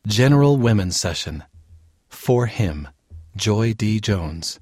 General Women's Session. For him, Joy D. Jones.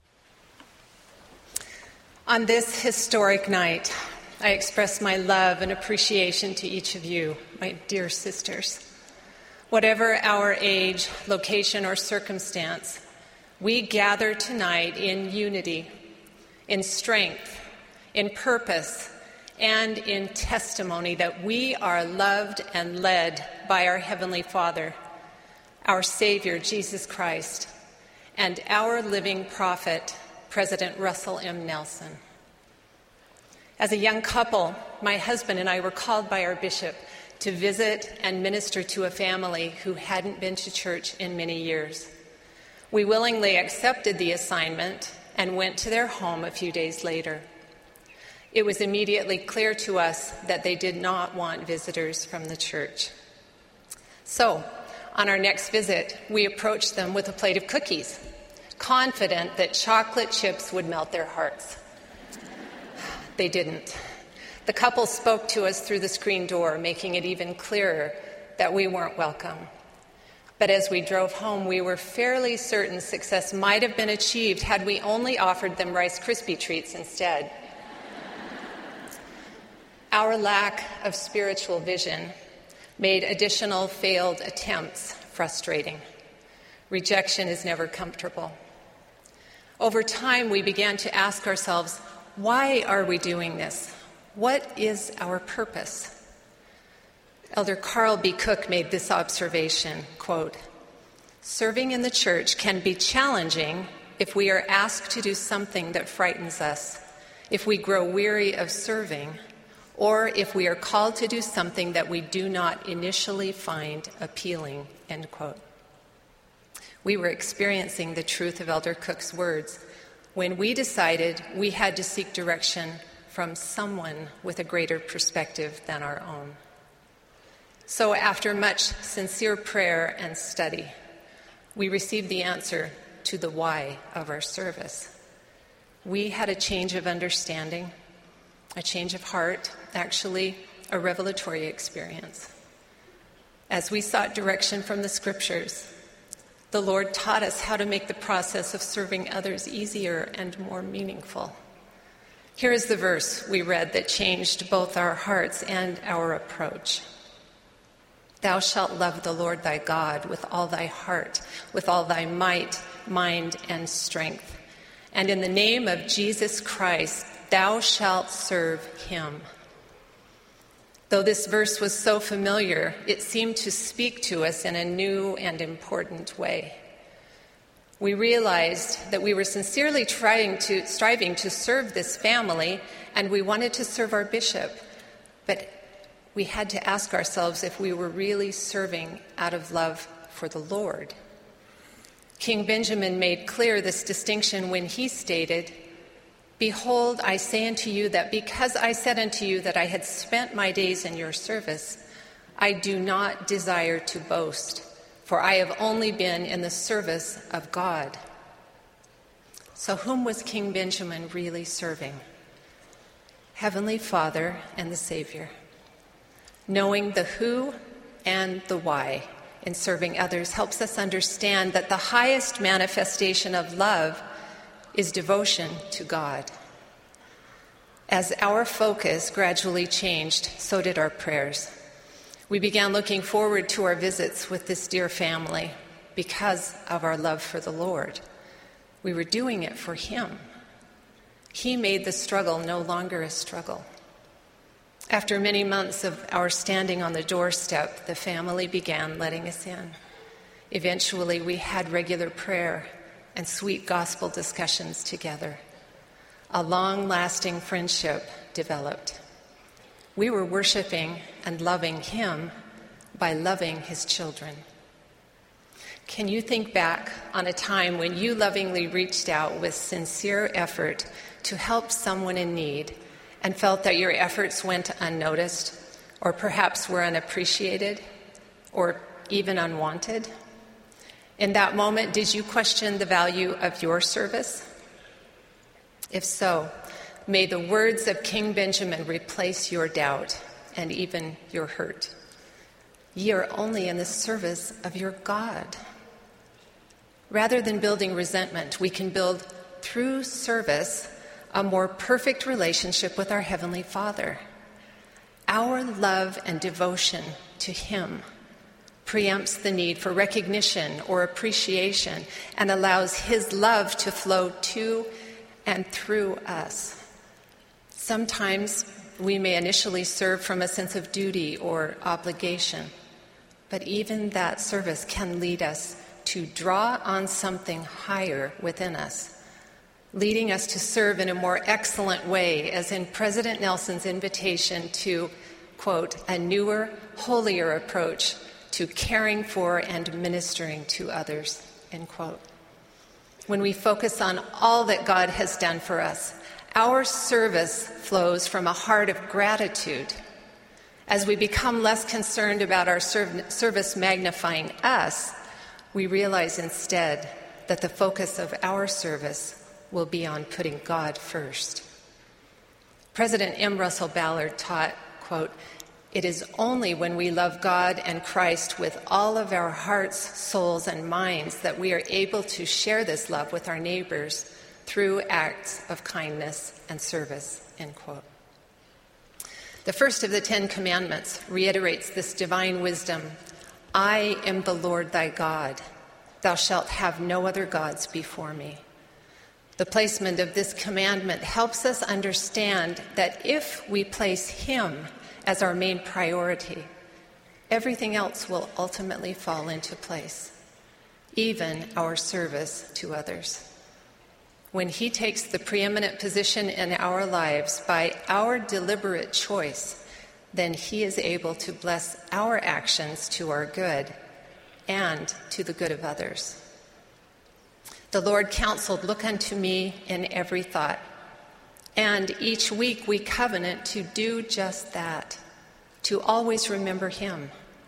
On this historic night, I express my love and appreciation to each of you, my dear sisters. Whatever our age, location, or circumstance, we gather tonight in unity, in strength, in purpose, and in testimony that we are loved and led by our Heavenly Father, our Savior, Jesus Christ, and our living prophet, President Russell M. Nelson. As a young couple, my husband and I were called by our bishop to visit and minister to a family who hadn't been to church in many years. We willingly accepted the assignment and went to their home a few days later. It was immediately clear to us that they did not want visitors from the church. So, on our next visit, we approached them with a plate of cookies, confident that chocolate chips would melt their hearts. They didn't. The couple spoke to us through the screen door, making it even clearer that we weren't welcome. But as we drove home, we were fairly certain success might have been achieved had we only offered them Rice Krispie treats instead. Our lack of spiritual vision made additional failed attempts frustrating. Rejection is never comfortable. Over time, we began to ask ourselves, why are we doing this? What is our purpose? Elder Carl B. Cook made this observation, quote, "Serving in the church can be challenging if we are asked to do something that frightens us, if we grow weary of serving, or if we are called to do something that we do not initially find appealing," end quote. We were experiencing the truth of Elder Cook's words when we decided we had to seek direction from someone with a greater perspective than our own. So after much sincere prayer and study, we received the answer to the why of our service. We had a change of understanding, a change of heart, actually a revelatory experience. As we sought direction from the scriptures, the Lord taught us how to make the process of serving others easier and more meaningful. Here is the verse we read that changed both our hearts and our approach. "Thou shalt love the Lord thy God with all thy heart, with all thy might, mind, and strength. And in the name of Jesus Christ, thou shalt serve him." Though this verse was so familiar, it seemed to speak to us in a new and important way. We realized that we were sincerely striving to serve this family, and we wanted to serve our bishop, but we had to ask ourselves if we were really serving out of love for the Lord. King Benjamin made clear this distinction when he stated, "Behold, I say unto you that because I said unto you that I had spent my days in your service, I do not desire to boast, for I have only been in the service of God." So whom was King Benjamin really serving? Heavenly Father and the Savior. Knowing the who and the why in serving others helps us understand that the highest manifestation of love is devotion to God. As our focus gradually changed, so did our prayers. We began looking forward to our visits with this dear family because of our love for the Lord. We were doing it for him. He made the struggle no longer a struggle. After many months of our standing on the doorstep, the family began letting us in. Eventually, we had regular prayer and sweet gospel discussions together. A long-lasting friendship developed. We were worshiping and loving him by loving his children. Can you think back on a time when you lovingly reached out with sincere effort to help someone in need and felt that your efforts went unnoticed, or perhaps were unappreciated, or even unwanted? In that moment, did you question the value of your service? If so, may the words of King Benjamin replace your doubt and even your hurt. Ye are only in the service of your God. Rather than building resentment, we can build, through service, a more perfect relationship with our Heavenly Father. Our love and devotion to Him preempts the need for recognition or appreciation and allows His love to flow to and through us. Sometimes we may initially serve from a sense of duty or obligation, but even that service can lead us to draw on something higher within us, leading us to serve in a more excellent way, as in President Nelson's invitation to, quote, a newer, holier approach to caring for and ministering to others, end quote. When we focus on all that God has done for us, our service flows from a heart of gratitude. As we become less concerned about our service magnifying us, we realize instead that the focus of our service will be on putting God first. President M. Russell Ballard taught, quote, it is only when we love God and Christ with all of our hearts, souls, and minds that we are able to share this love with our neighbors through acts of kindness and service, end quote. The first of the 10 Commandments reiterates this divine wisdom. I am the Lord thy God. Thou shalt have no other gods before me. The placement of this commandment helps us understand that if we place Him as our main priority, everything else will ultimately fall into place, even our service to others. When He takes the preeminent position in our lives by our deliberate choice, then He is able to bless our actions to our good and to the good of others. The Lord counseled, look unto me in every thought. And each week we covenant to do just that, to always remember Him.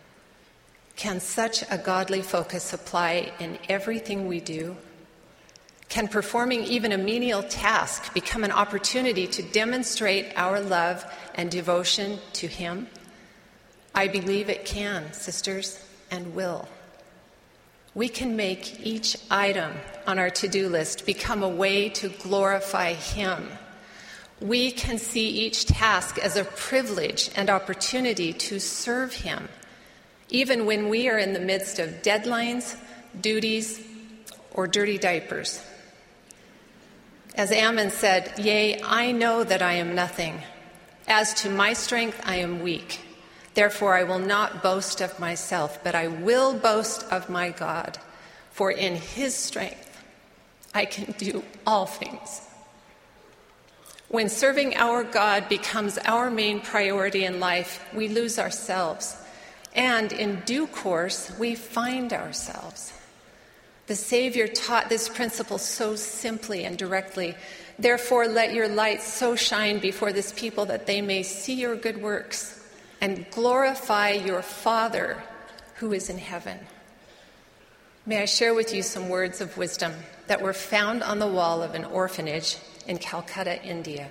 Can such a godly focus apply in everything we do? Can performing even a menial task become an opportunity to demonstrate our love and devotion to Him? I believe it can, sisters, and will. We can make each item on our to-do list become a way to glorify Him. We can see each task as a privilege and opportunity to serve Him, even when we are in the midst of deadlines, duties, or dirty diapers. As Ammon said, yea, I know that I am nothing. As to my strength, I am weak. Therefore, I will not boast of myself, but I will boast of my God. For in His strength, I can do all things. When serving our God becomes our main priority in life, we lose ourselves. And in due course, we find ourselves. The Savior taught this principle so simply and directly. Therefore, let your light so shine before this people that they may see your good works and glorify your Father who is in heaven. May I share with you some words of wisdom that were found on the wall of an orphanage in Calcutta, India.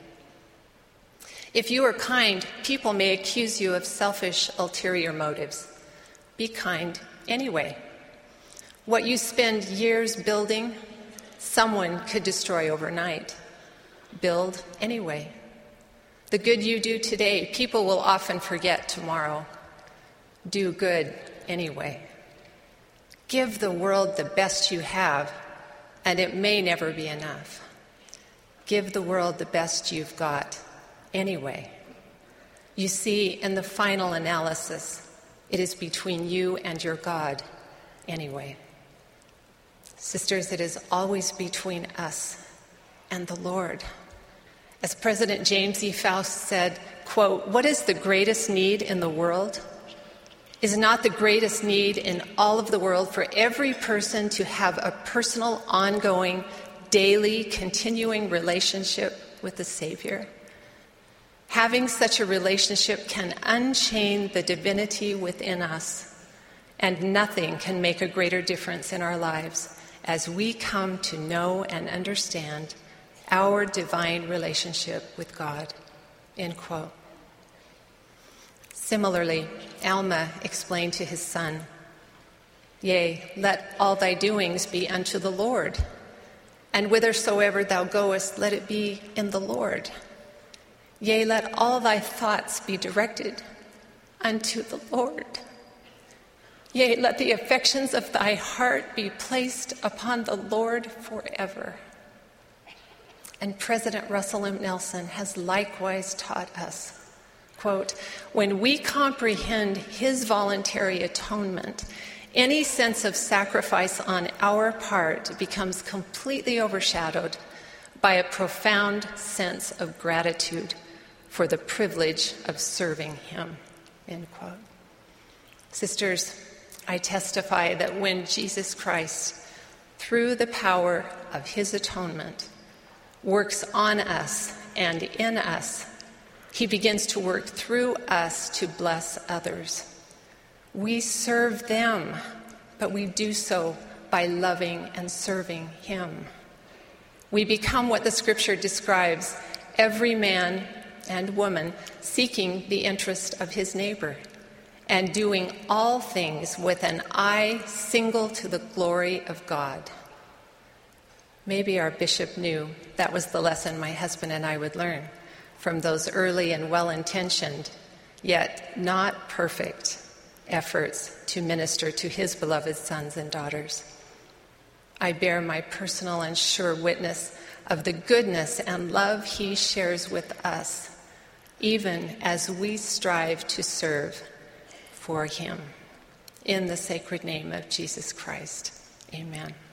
If you are kind, people may accuse you of selfish, ulterior motives. Be kind anyway. What you spend years building, someone could destroy overnight. Build anyway. The good you do today, people will often forget tomorrow. Do good anyway. Give the world the best you have, and it may never be enough. Give the world the best you've got anyway. You see, in the final analysis, it is between you and your God anyway. Sisters, it is always between us and the Lord. As President James E. Faust said, quote, what is the greatest need in the world? Is not the greatest need in all of the world for every person to have a personal, ongoing, daily, continuing relationship with the Savior? Having such a relationship can unchain the divinity within us, and nothing can make a greater difference in our lives as we come to know and understand our divine relationship with God, end quote. Similarly, Alma explained to his son, "Yea, let all thy doings be unto the Lord, and whithersoever thou goest, let it be in the Lord. Yea, let all thy thoughts be directed unto the Lord. Yea, let the affections of thy heart be placed upon the Lord forever." And President Russell M. Nelson has likewise taught us, quote, "When we comprehend his voluntary atonement, any sense of sacrifice on our part becomes completely overshadowed by a profound sense of gratitude for the privilege of serving him," end quote. Sisters, I testify that when Jesus Christ, through the power of his atonement, works on us and in us, he begins to work through us to bless others. We serve them, but we do so by loving and serving him. We become what the scripture describes, every man and woman seeking the interest of his neighbor and doing all things with an eye single to the glory of God. Maybe our bishop knew that was the lesson my husband and I would learn from those early and well-intentioned, yet not perfect, efforts to minister to his beloved sons and daughters. I bear my personal and sure witness of the goodness and love he shares with us, even as we strive to serve for him. In the sacred name of Jesus Christ, amen.